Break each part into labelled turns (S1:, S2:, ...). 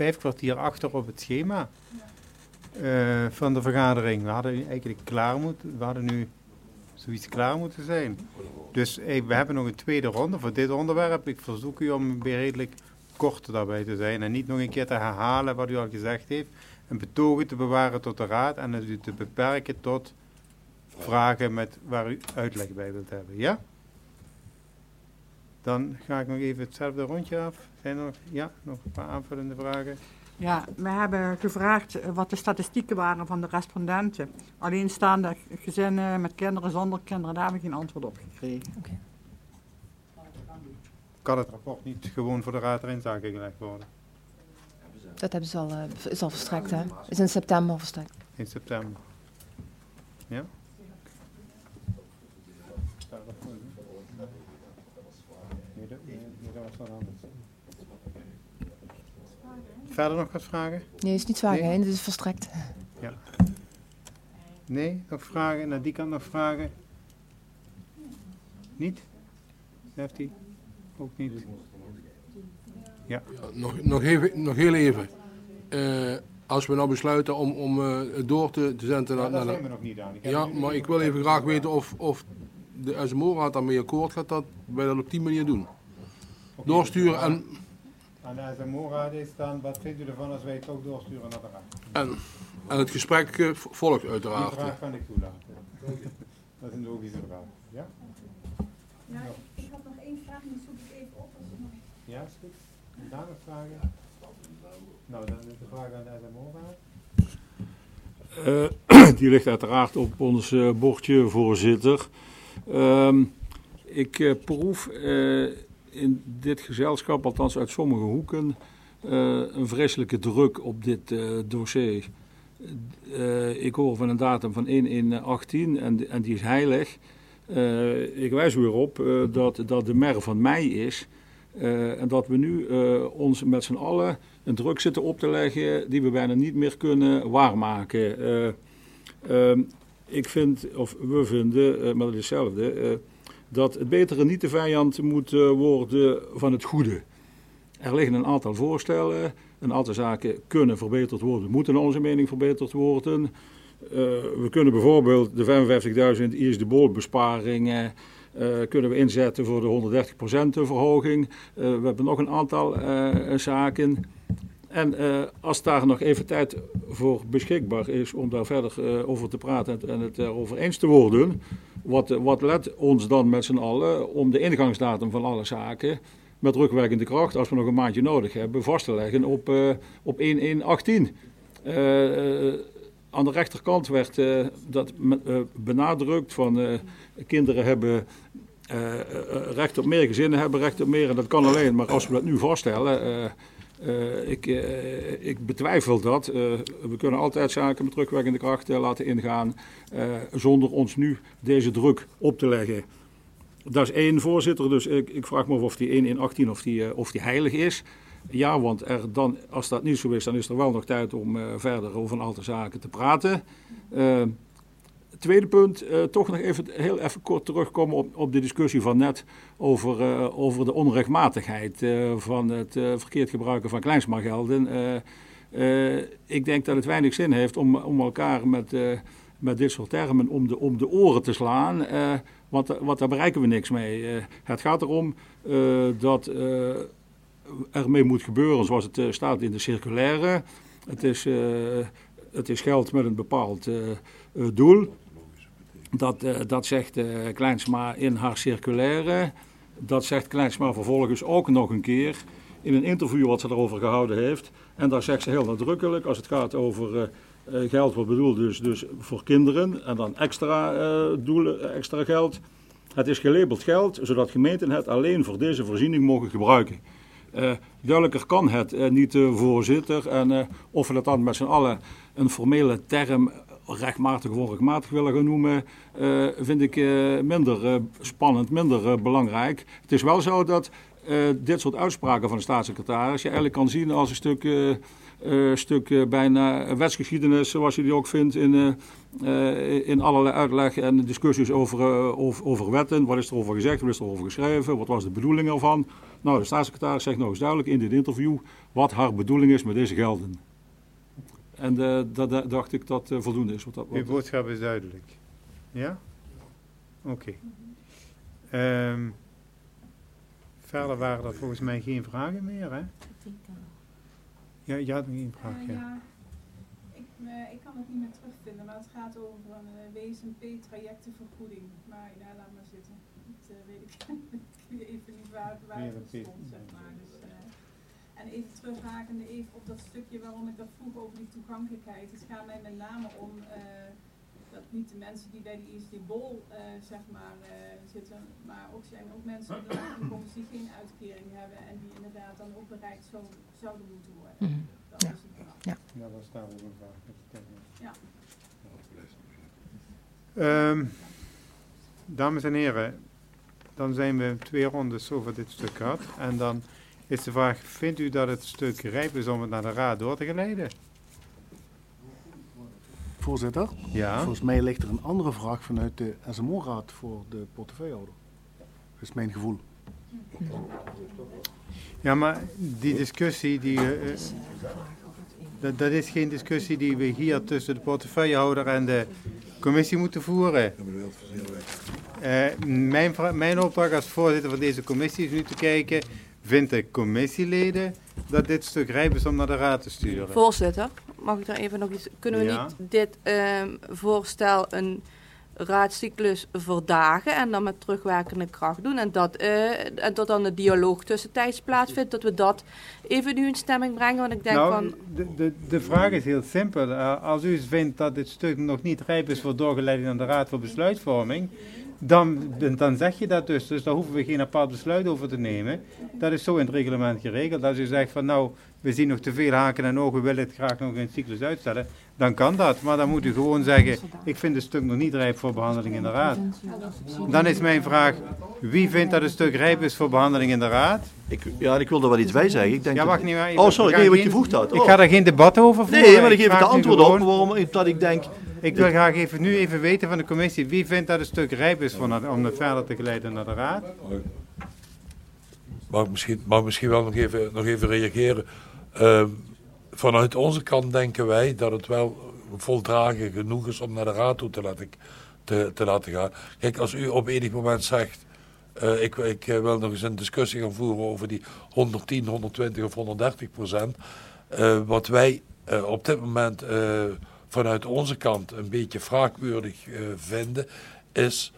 S1: 5 kwartier achter op het schema van de vergadering. We hadden eigenlijk we hadden nu zoiets klaar moeten zijn. Dus we hebben nog een tweede ronde voor dit onderwerp. Ik verzoek u om redelijk kort daarbij te zijn en niet nog een keer te herhalen wat u al gezegd heeft. Een betogen te bewaren tot de raad en het u te beperken tot vragen waar u uitleg bij wilt hebben. Ja? Dan ga ik nog even hetzelfde rondje af. Zijn er nog een paar aanvullende vragen?
S2: Ja, we hebben gevraagd wat de statistieken waren van de respondenten. Alleenstaande gezinnen met kinderen, zonder kinderen, daar hebben we geen antwoord op gekregen.
S3: Okay.
S1: Kan het rapport niet gewoon voor de raad ter inzage gelegd worden?
S3: Dat hebben ze is al verstrekt, hè? Is in september verstrekt.
S1: In september. Ja? Verder nog wat vragen?
S3: Nee, is niet zwaar, hè? Dit is verstrekt.
S1: Ja. Nee, nog vragen? Naar die kant nog vragen? Niet? Heeft hij? Ook niet. Ja.
S4: Nog heel even. Als we nou besluiten om het door te zenden naar...
S1: Daar zijn we nog niet aan.
S4: Ja, maar ik wil even graag weten of de SMO-raad daarmee akkoord gaat dat wij dat op die manier doen. Okay, doorsturen en...
S1: Aan de SMO-raad is dan, wat vindt u ervan als wij het ook doorsturen naar de raad?
S4: En het gesprek volgt uiteraard.
S1: Die vraag kan ik toelaten. Dat is een logische vraag. Ja?
S5: Ja, ik had nog één vraag, die zoek ik even op. Als het nog...
S1: Ja, is goed. En daar nog vragen? Nou, dan is de vraag aan de SMO-raad.
S6: Die ligt uiteraard op ons bordje, voorzitter. Ik proef in dit gezelschap, althans uit sommige hoeken, een vreselijke druk op dit dossier. Ik hoor van een datum van 1/1/18 en die is heilig. Ik wijs weer op dat de mer van mei is. En dat we nu ons met z'n allen een druk zitten op te leggen die we bijna niet meer kunnen waarmaken. Ik vind, of we vinden, maar het is hetzelfde, dat het betere niet de vijand moet worden van het goede. Er liggen een aantal voorstellen, een aantal zaken kunnen verbeterd worden, moeten naar onze mening verbeterd worden. We kunnen bijvoorbeeld de 55.000 ISD-bol-besparingen kunnen we inzetten voor de 130% verhoging. We hebben nog een aantal zaken. En als daar nog even tijd voor beschikbaar is om daar verder over te praten en het erover eens te worden, wat let ons dan met z'n allen om de ingangsdatum van alle zaken met terugwerkende kracht, als we nog een maandje nodig hebben, vast te leggen op 1/1/18. Aan de rechterkant werd dat benadrukt van kinderen hebben recht op meer, gezinnen hebben recht op meer en dat kan alleen maar als we dat nu vaststellen. Ik betwijfel dat. We kunnen altijd zaken met terugwerkende kracht laten ingaan zonder ons nu deze druk op te leggen. Dat is één, voorzitter. Dus ik vraag me af of die 1/1/18 of die heilig is. Ja, want als dat niet zo is, dan is er wel nog tijd om verder over een aantal zaken te praten. Tweede punt, toch nog heel even kort terugkomen op de discussie van net over de onrechtmatigheid van het verkeerd gebruiken van kleinsmagelden. Ik denk dat het weinig zin heeft om elkaar met dit soort termen om de oren te slaan, want daar bereiken we niks mee. Het gaat erom dat ermee moet gebeuren zoals het staat in de circulaire. Het is geld met een bepaald doel. Dat zegt Kleinsma in haar circulaire. Dat zegt Kleinsma vervolgens ook nog een keer in een interview wat ze daarover gehouden heeft. En daar zegt ze heel nadrukkelijk, als het gaat over geld wat bedoeld dus voor kinderen en dan extra doelen, extra geld. Het is gelabeld geld, zodat gemeenten het alleen voor deze voorziening mogen gebruiken. Duidelijker kan het niet, voorzitter. En of we dat dan met z'n allen een formele term rechtmatig of onrechtmatig willen gaan noemen, vind ik minder spannend, minder belangrijk. Het is wel zo dat dit soort uitspraken van de staatssecretaris je eigenlijk kan zien als een stuk stuk bijna wetsgeschiedenis, zoals je die ook vindt in allerlei uitleg en discussies over wetten. Wat is er over gezegd, wat is er over geschreven, wat was de bedoeling ervan? Nou, de staatssecretaris zegt nog eens duidelijk in dit interview wat haar bedoeling is met deze gelden. En dat dacht ik dat voldoende is.
S1: Uw boodschap is duidelijk. Ja? Oké. Verder waren er volgens mij geen vragen meer, hè? Ja, je had nog één vraag, ja.
S5: Ik kan het niet meer terugvinden, maar het gaat over een WSMP-trajectenvergoeding. Maar ja, laat maar zitten. Dat weet ik even niet waar het stond, zeg maar. Dus, en even terugrakende op dat stukje waarom ik dat vroeg over die toegankelijkheid. Het gaat mij met name om dat niet de mensen die bij de ISD-bol zeg maar zitten, maar zijn ook mensen die die geen uitkering hebben en die inderdaad dan ook bereikt zouden moeten worden.
S3: Mm-hmm.
S5: Dat is het verhaal.
S3: Ja.
S1: Ja, dat is daar ook een vraag.
S5: Ja.
S1: Dames en heren, dan zijn we 2 rondes over dit stuk gehad. En dan is de vraag, vindt u dat het stuk rijp is om het naar de raad door te geleiden?
S7: Voorzitter,
S1: Ja.
S7: volgens mij ligt er een andere vraag vanuit de SMO-raad voor de portefeuillehouder. Dat is mijn gevoel.
S1: Ja, maar die discussie, dat is geen discussie die we hier tussen de portefeuillehouder en de commissie moeten voeren. Mijn opdracht als voorzitter van deze commissie is nu te kijken, vindt de commissieleden dat dit stuk rijp is om naar de raad te sturen?
S8: Voorzitter, mag ik daar even nog iets... Kunnen we
S1: Ja.
S8: niet dit voorstel een raadscyclus verdagen en dan met terugwerkende kracht doen en dat dan de dialoog tussentijds plaatsvindt, dat we dat even nu in stemming brengen, want ik denk van...
S1: De vraag is heel simpel. Als u vindt dat dit stuk nog niet rijp is voor doorgeleiding aan de raad voor besluitvorming, dan zeg je dat dus. Dus daar hoeven we geen apart besluit over te nemen. Dat is zo in het reglement geregeld. Als u zegt van nou, we zien nog te veel haken en ogen, we willen het graag nog een cyclus uitstellen, dan kan dat. Maar dan moet u gewoon zeggen, ik vind het stuk nog niet rijp voor behandeling in de raad. Dan is mijn vraag, wie vindt dat het stuk rijp is voor behandeling in de raad?
S9: Ik wil er wel iets bij zeggen. Ik denk
S1: Ja, wacht niet maar even.
S9: Oh, sorry, nee, wat je vroeg dat.
S1: Ik ga daar geen debat over voeren.
S9: Nee, maar dan geef ik de
S1: vraag nu
S9: antwoord op
S1: gewoon-
S9: waarom dat ik denk...
S1: Ik wil graag nu even weten van de commissie, wie vindt dat het stuk rijp is om het verder te geleiden naar de raad?
S10: Mag misschien wel nog even reageren. Vanuit onze kant denken wij dat het wel voldragen genoeg is om naar de raad toe te laten gaan. Kijk, als u op enig moment zegt, ik wil nog eens een discussie gaan voeren over die 110, 120 of 130%. Wat wij op dit moment vanuit onze kant een beetje wraakwaardig vinden, is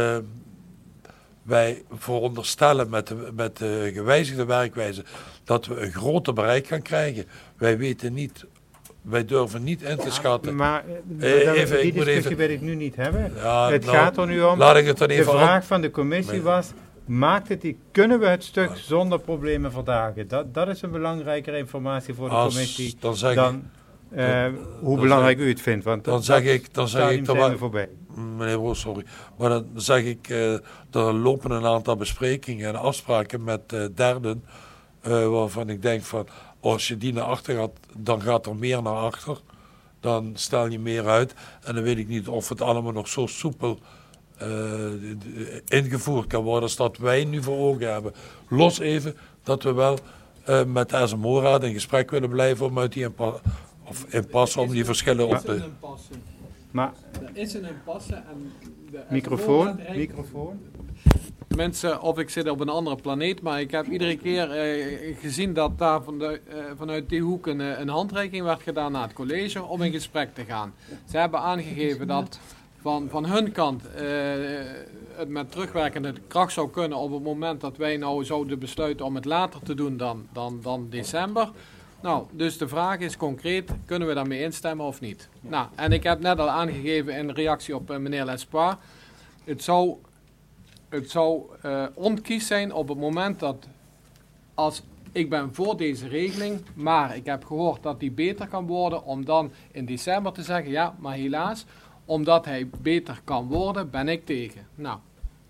S10: wij veronderstellen met de gewijzigde werkwijze dat we een groter bereik gaan krijgen. Wij durven niet in te schatten.
S1: Maar die discussie wil ik nu niet hebben.
S10: Ja,
S1: het gaat er nu om,
S10: laat ik het dan
S1: de
S10: even
S1: vraag van de commissie was, kunnen we het stuk zonder problemen verdagen? Dat is een belangrijkere informatie voor de commissie hoe belangrijk u het vindt. Want
S10: dan zeg ik
S1: voorbij.
S10: Meneer Roos, sorry. Maar dan zeg ik, er lopen een aantal besprekingen en afspraken met derden, waarvan ik denk van, als je die naar achter gaat, dan gaat er meer naar achter. Dan stel je meer uit. En dan weet ik niet of het allemaal nog zo soepel ingevoerd kan worden als dat wij nu voor ogen hebben. Los even dat we wel met de SMO-raad in gesprek willen blijven om uit die impasse om die verschillen op te...
S1: Maar
S11: er is een impasse en de
S1: microfoon.
S11: Mensen, of ik zit op een andere planeet, maar ik heb iedere keer gezien dat daar vanuit die hoek een handreiking werd gedaan naar het college om in gesprek te gaan. Ze hebben aangegeven dat van hun kant het met terugwerkende kracht zou kunnen op het moment dat wij nou zouden besluiten om het later te doen dan december. Nou, dus de vraag is concreet, kunnen we daarmee instemmen of niet? Nou, en ik heb net al aangegeven in reactie op meneer Lespoir, het zou onkies zijn op het moment dat, als ik ben voor deze regeling, maar ik heb gehoord dat die beter kan worden, om dan in december te zeggen, ja, maar helaas, omdat hij beter kan worden, ben ik tegen. Nou,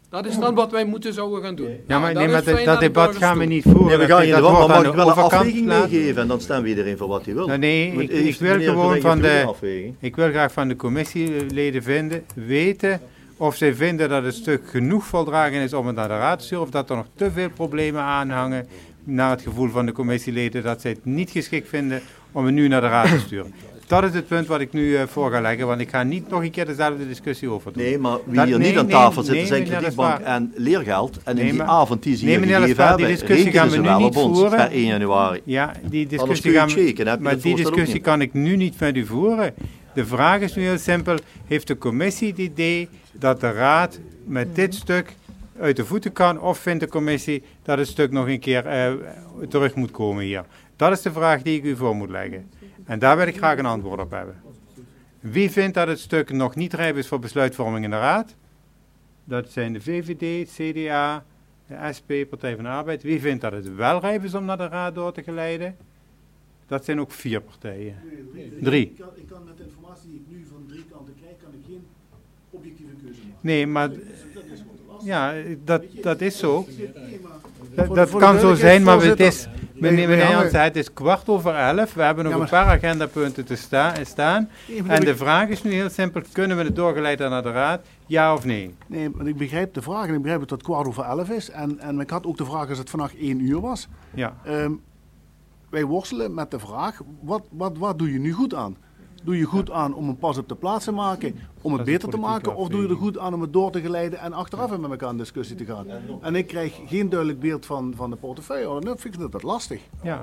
S11: Dat is dan wat wij zouden gaan doen.
S1: Ja, maar,
S11: Nou,
S1: nee,
S11: is
S1: maar
S11: fijn
S1: dat
S11: aan de
S1: debat
S11: burgers
S1: gaan we
S11: toe.
S1: niet voeren.
S9: Nee, we gaan
S1: Dat
S9: in de wand,
S1: wordt
S9: maar
S1: aan
S9: mag ik
S1: de
S9: wel een
S1: overkant
S9: afweging
S1: laten.
S9: meegeven en dan stemmen we iedereen voor wat hij wil.
S1: Nou, nee,
S9: Moet-
S1: ik
S9: heeft
S1: wil
S9: meneer
S1: gewoon
S9: Verwegen
S1: van
S9: een
S1: de...
S9: afweging?
S1: Ik wil graag van de commissieleden weten of zij vinden dat het stuk genoeg voldragen is om het naar de raad te sturen, of dat er nog te veel problemen aanhangen naar het gevoel van de commissieleden dat zij het niet geschikt vinden om het nu naar de raad te sturen. Dat is het punt wat ik nu voor ga leggen, want ik ga niet nog een keer dezelfde discussie over doen.
S9: Nee, maar wie hier niet aan tafel zit, zijn
S1: meneer
S9: kredietbank
S1: Lesbaar.
S9: en leergeld. En
S1: Nee,
S9: in die
S1: maar-
S9: avond die ze
S1: nee,
S9: hier
S1: meneer
S9: gegeven
S1: Lesbaar, die
S9: hebben,
S1: discussie gaan
S9: rekenen
S1: we
S9: ze
S1: nu
S9: wel
S1: niet
S9: op ons
S1: voeren.
S9: per 1 januari.
S1: Ja, die
S9: Anders
S1: discussie,
S9: kun je
S1: gaan,
S9: het shaken, heb je
S1: maar
S9: het
S1: die
S9: voorstel ook
S1: discussie
S9: niet.
S1: kan ik nu niet met u voeren. De vraag is nu heel simpel, heeft de commissie het idee dat de raad met dit stuk uit de voeten kan, of vindt de commissie dat het stuk nog een keer terug moet komen hier? Dat is de vraag die ik u voor moet leggen. En daar wil ik graag een antwoord op hebben. Wie vindt dat het stuk nog niet rijp is voor besluitvorming in de raad? Dat zijn de VVD, CDA, de SP, Partij van de Arbeid. Wie vindt dat het wel rijp is om naar de raad door te geleiden? Dat zijn ook 4 partijen. 3.
S7: Ik kan met de informatie die ik nu van 3 kanten krijg, kan ik geen objectieve keuze maken.
S1: Nee, maar ja, dat is zo.
S7: Voor
S1: Dat
S7: de
S1: kan zo zijn, maar het
S7: duidelijkheid,
S1: is, meneer
S7: wij hangen-
S1: Jansen, het is 11:15. We hebben nog
S7: Ja,
S1: een paar agendapunten te staan.
S7: Nee, maar
S1: En
S7: ik-
S1: de vraag is nu heel simpel, kunnen we het doorgeleiden naar de raad? Ja of nee?
S7: Nee, maar ik begrijp de vraag en ik begrijp dat het 11:15 is. En ik had ook de vraag als het vannacht 1 uur was.
S1: Ja.
S7: Wij worstelen met de vraag, wat doe je nu goed aan? Doe je goed aan om een pas op de plaats te maken, om het
S1: Dat is
S7: beter te
S1: politieke
S7: maken? Of doe je er
S1: afweging.
S7: goed aan om het door te geleiden en achteraf met elkaar in discussie te gaan? En ik krijg geen duidelijk beeld van de portefeuille. Dan vind ik dat lastig.
S1: Ja.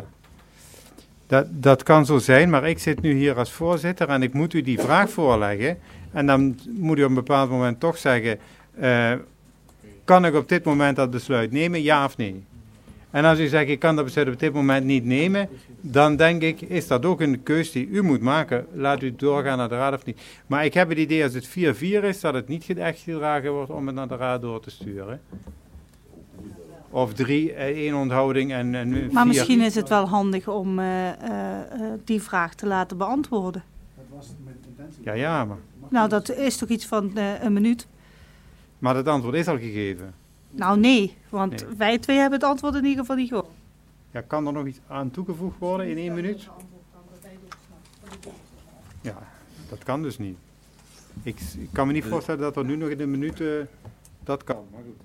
S1: Dat kan zo zijn, maar ik zit nu hier als voorzitter en ik moet u die vraag voorleggen. En dan moet u op een bepaald moment toch zeggen, kan ik op dit moment dat besluit nemen, ja of nee? En als u zegt, ik kan dat besluit op dit moment niet nemen, dan denk ik, is dat ook een keus die u moet maken. Laat u doorgaan naar de raad of niet. Maar ik heb het idee, als het 4-4 is, dat het niet echt gedragen wordt om het naar de raad door te sturen. Of 1 onthouding en 4.
S12: Maar misschien is het wel handig om die vraag te laten beantwoorden.
S1: Ja, maar...
S12: Nou, dat is toch iets van een minuut?
S1: Maar het antwoord is al gegeven.
S12: Nou, nee, want
S1: Nee.
S12: wij twee hebben het antwoord in ieder geval niet gehoord.
S1: Ja, kan er nog iets aan toegevoegd worden in 1 minuut? Ja, dat kan dus niet. Ik kan me niet voorstellen dat er nu nog in een minuut dat kan. Maar goed.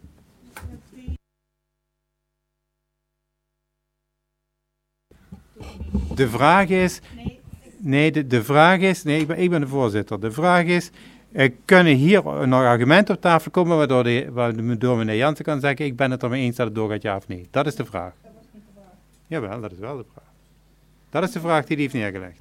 S1: De vraag is... Nee, de vraag is... Nee, ik ben de voorzitter. De vraag is... kunnen hier nog argumenten op tafel komen waardoor meneer Jansen kan zeggen, ik ben het ermee eens dat het doorgaat, ja of nee? Dat is de vraag. Jawel, dat is wel de vraag. Dat is de vraag die hij heeft neergelegd.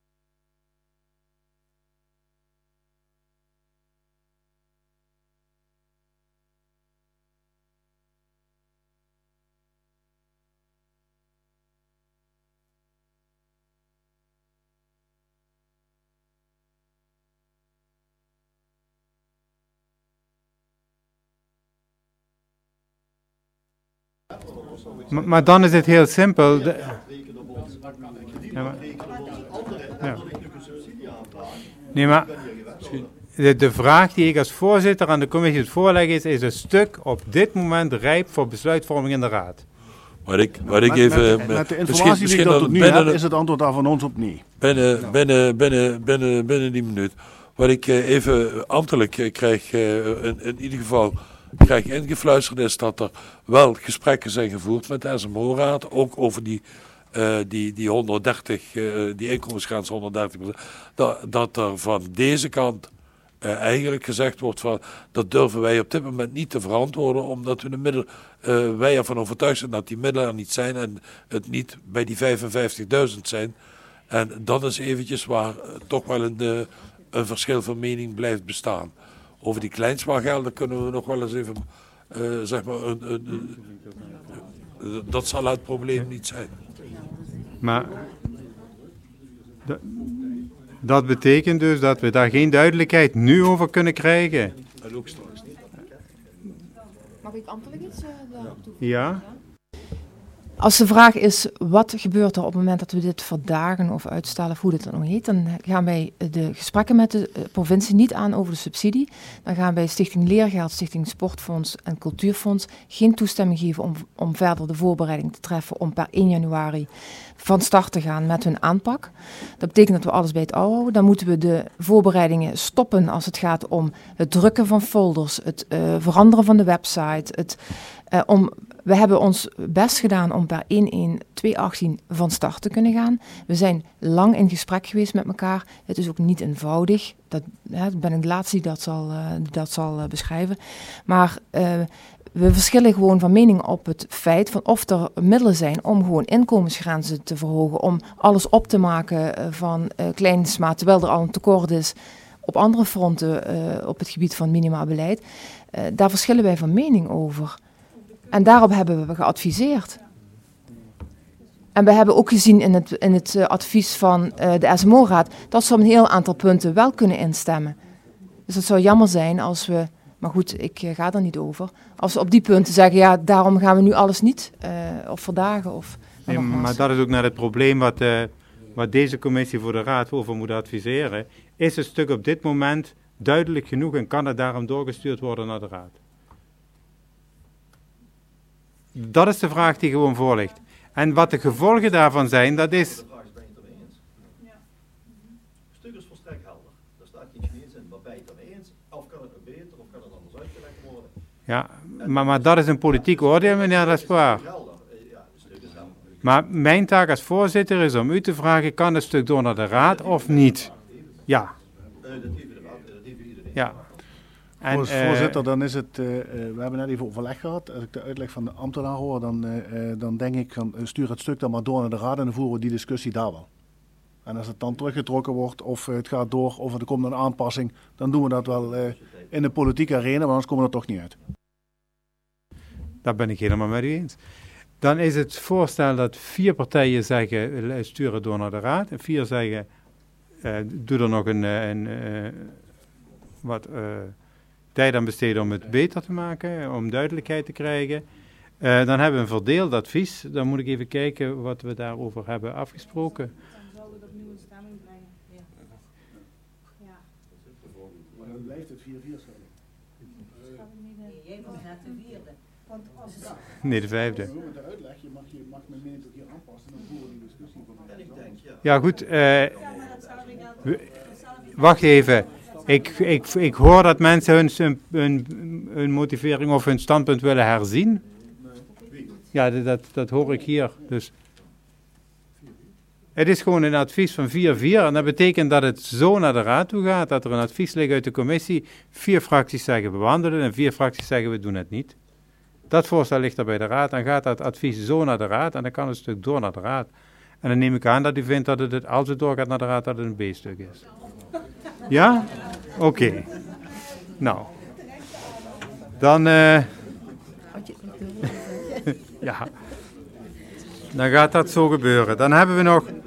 S1: Maar dan is het heel simpel. Ja, maar, ja. Nee, maar de vraag die ik als voorzitter aan de commissie het voorleg is het stuk op dit moment rijp voor besluitvorming in de raad?
S10: Wat ik even...
S7: Met de informatie die ik tot nu heb, is het antwoord daar van ons op nee.
S10: Binnen die minuut. Wat ik even ambtelijk krijg, in ieder geval krijg ingefluisterd, is dat er wel gesprekken zijn gevoerd met de SMO-raad, ook over die 130, die inkomensgrens 130%. Dat er van deze kant eigenlijk gezegd wordt van, dat durven wij op dit moment niet te verantwoorden, omdat wij ervan overtuigd zijn dat die middelen er niet zijn en het niet bij die 55.000 zijn. En dat is eventjes waar toch wel een verschil van mening blijft bestaan. Over die kleinspaargelden kunnen we nog wel eens even, zeg maar, dat zal het probleem niet zijn.
S1: Maar dat betekent dus dat we daar geen duidelijkheid nu over kunnen krijgen.
S10: En ook straks niet.
S3: Mag ik ambtelijk iets toevoegen?
S1: Ja.
S3: Als de vraag is, wat gebeurt er op het moment dat we dit verdagen of uitstellen, of hoe dit dan ook heet, dan gaan wij de gesprekken met de provincie niet aan over de subsidie. Dan gaan wij Stichting Leergeld, Stichting Sportfonds en Cultuurfonds geen toestemming geven om verder de voorbereiding te treffen om per 1 januari van start te gaan met hun aanpak. Dat betekent dat we alles bij het oude houden. Dan moeten we de voorbereidingen stoppen als het gaat om het drukken van folders, het veranderen van de website, we hebben ons best gedaan om per 1/1/2018 van start te kunnen gaan. We zijn lang in gesprek geweest met elkaar. Het is ook niet eenvoudig. Dat ben ik de laatste die dat zal beschrijven. Maar we verschillen gewoon van mening op het feit van of er middelen zijn om gewoon inkomensgrenzen te verhogen. Om alles op te maken van kleinsmaat, terwijl er al een tekort is op andere fronten op het gebied van minimaal beleid. Daar verschillen wij van mening over. En daarop hebben we geadviseerd. En we hebben ook gezien in het advies van de SMO-raad dat ze op een heel aantal punten wel kunnen instemmen. Dus het zou jammer zijn als we, maar goed, ik ga er niet over, als we op die punten zeggen, ja, daarom gaan we nu alles niet of verdagen.
S1: Nee, maar dat is ook net het probleem wat deze commissie voor de raad over moet adviseren. Is het stuk op dit moment duidelijk genoeg en kan het daarom doorgestuurd worden naar de raad? Dat is de vraag die gewoon voor ligt. En wat de gevolgen daarvan zijn, dat is...
S9: Het stuk is volstrekt helder. Daar staat geen Chinees in, maar ben je het ermee eens? Of kan het nog beter, of kan het anders uitgelegd worden?
S1: Ja, maar dat is een politiek oordeel, meneer Lespoir. Maar mijn taak als voorzitter is om u te vragen, kan het stuk door naar de raad of niet? Ja. Ja. En,
S7: voorzitter, dan is het, we hebben net even overleg gehad. Als ik de uitleg van de ambtenaar hoor, dan denk ik, stuur het stuk dan maar door naar de raad en dan voeren we die discussie daar wel. En als het dan teruggetrokken wordt of het gaat door of er komt een aanpassing, dan doen we dat wel in de politieke arena, maar anders komen we er toch niet uit.
S1: Daar ben ik helemaal met u eens. Dan is het voorstel dat 4 partijen zeggen, stuur het door naar de raad. En 4 zeggen, doe er nog tijd aan besteden om het beter te maken, om duidelijkheid te krijgen. Dan hebben we een verdeeld advies. Dan moet ik even kijken wat we daarover hebben afgesproken.
S5: Dan zal het opnieuw een stemming brengen. Ja.
S7: Maar dan blijft het 4-4 schrijven.
S13: Nee, jij was net de 4e. Want als het...
S1: Nee, de 5e.
S7: Met de uitleg, je mag mijn mening tot hier aanpassen en dan voeren we die discussie van mij.
S1: Ja goed, wacht even. Ik hoor dat mensen hun motivering of hun standpunt willen herzien. Ja, dat hoor ik hier. Dus. Het is gewoon een advies van 4-4 en dat betekent dat het zo naar de raad toe gaat, dat er een advies ligt uit de commissie. 4 fracties zeggen we wandelen en 4 fracties zeggen we doen het niet. Dat voorstel ligt er bij de raad, dan gaat dat advies zo naar de raad en dan kan het stuk door naar de raad. En dan neem ik aan dat u vindt dat het, als het doorgaat naar de raad, dat het een B-stuk is. Ja? Oké. Nou. Dan, ja. Dan gaat dat zo gebeuren. Dan hebben we nog